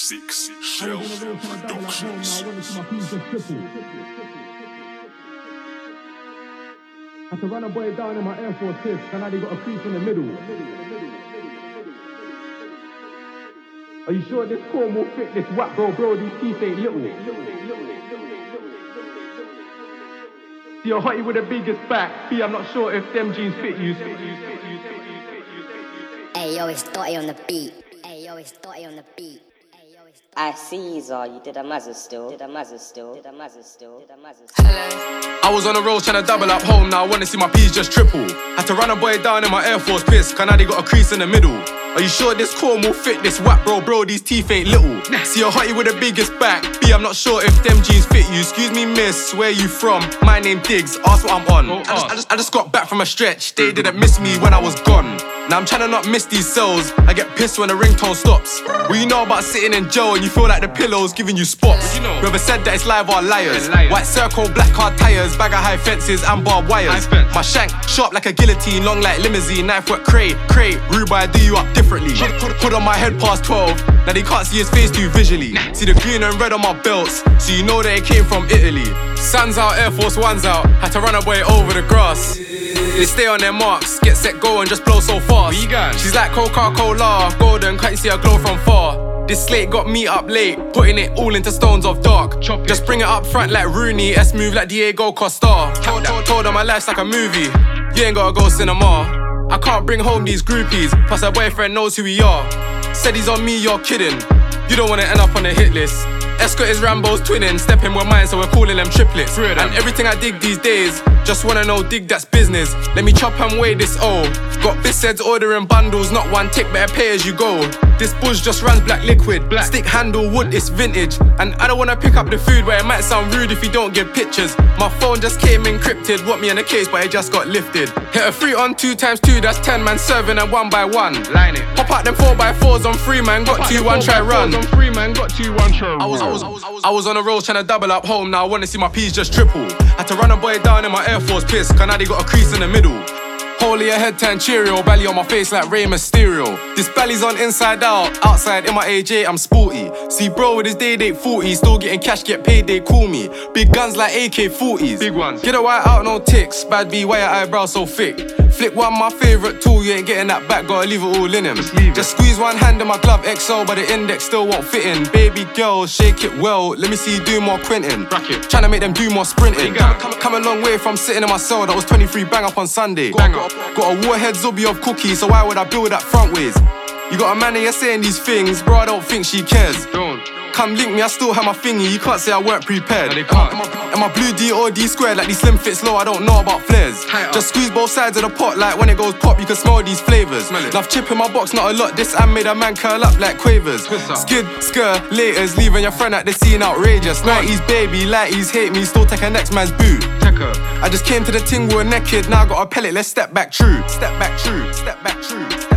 6 Shell Productions. Had to run a boy down in my Air Force piss, and now they got a crease in the middle. Are you sure this form will fit this whack bro, these teeth ain't little. See a hottie with the biggest back, B, I'm not sure if them jeans fit you. Hey yo, it's Dotty on the beat. Hey yo, it's Dotty on the beat. I see you did a mazza still. I was on the road tryna double up home, now I wanna see my P's just triple. Had to run a boy down in my Air Force piss, cause now they got a crease in the middle. Are you sure this corn will fit this whack bro, these teeth ain't little. See a hottie with the biggest back, B, I'm not sure if them jeans fit you. Excuse me miss, where you from? My name Diggs, ask what I'm on. I just got back from a stretch, they didn't miss me when I was gone. Now I'm tryna not miss these cells, I get pissed when the ringtone stops. What you know about sitting in jail and you feel like the pillow's giving you spots? Whoever said that it's live are liars. White circle, black car tires, bag of high fences and barbed wires. My shank, sharp like a guillotine, long like limousine, knife work crate. Rude boy, I do you up differently. Put on my head past 12, now they can't see his face too visually. See the green and red on my belts, so you know that it came from Italy. Sun's out, Air Force One's out, had to run a boy over the grass. They stay on their marks, get set, go and just blow so fast. She's like Coca-Cola, golden, can't you see her glow from far? This slate got me up late, putting it all into stones of dark. Just bring it up front like Rooney, S move like Diego Costa. Told her my life's like a movie, you ain't gotta go cinema. I can't bring home these groupies, plus her boyfriend knows who we are. Said he's on me, you're kidding, you don't wanna end up on the hit list. Escort is Rambo's twinning, stepping with mine, so we're calling them triplets. And everything I dig these days, just wanna know, dig that's business. Let me chop and weigh this O. Got bis heads ordering bundles, not one tick, better pay as you go. This bush just runs black liquid, stick handle wood, it's vintage. And I don't wanna pick up the food where it might sound rude if you don't give pictures. My phone just came encrypted, want me in a case but it just got lifted. Hit a 3 on 2 times 2, that's 10 man serving and 1 by 1. Line it. Pop out them 4x4s on 3 man, got 2, 1 try run. I was on the road tryna double up home, now I wanna see my P's just triple. Had to run a boy down in my Air Force piss, cause now they got a crease in the middle. Holy a head turn Cheerio, belly on my face like Rey Mysterio. This belly's on inside out, outside in my AJ I'm sporty. See bro with his day date 40, still getting cash, get paid, they call me. Big guns like AK-40s, big ones. Get a white out, no ticks, bad B, why your eyebrows so thick? Flick one, my favourite tool, you ain't getting that back, gotta leave it all in him. Just squeeze one hand in my glove XO, but the index still won't fit in. Baby girl, shake it well, let me see you do more Quentin. Tryna make them do more sprinting. Come a long way from sitting in my cell, that was 23 bang up on Sunday. Got a warhead zombie of cookies, so why would I build that front ways? You got a man here saying these things, bro, I don't think she cares. Come link me, I still have my thingy, you can't say I weren't prepared. And my blue D or D squared, like these slim fits low, I don't know about flares. Just squeeze both sides of the pot, like when it goes pop, you can smell these flavours. Enough chip in my box, not a lot, this am made a man curl up like quavers. Skid, skir, laters, leaving your friend at the scene outrageous. 90s baby, lighties hate me, still take a next man's boot. I just came to the ting, we were naked, now I got a pellet, let's step back true. Step back true, step back true.